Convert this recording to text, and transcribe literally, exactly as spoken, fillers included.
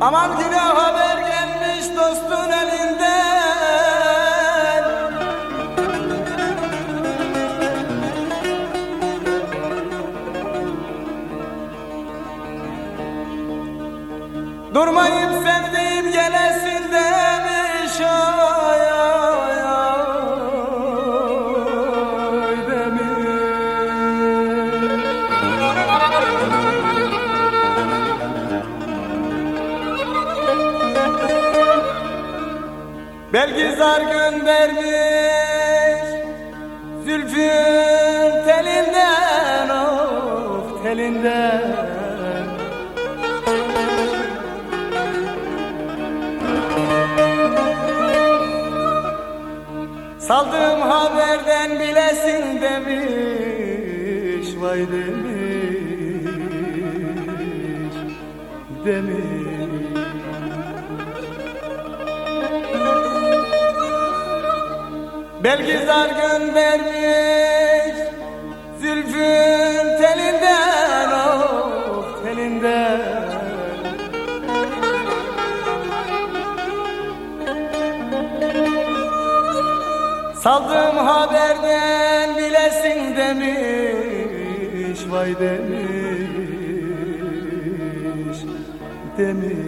Aman güne haber gelmiş dostun elinden. Durmayıp sevdiğim gelesin demiş, ay ay ay demiş. Belgizar göndermiş zülfün telinden, of telinden. Saldığım haberden bilesin demiş, vay demiş, demiş. Belgizar göndermiş zülfün telinden, of telinden. Saldığım haberden bilesin demiş, vay demiş, demiş.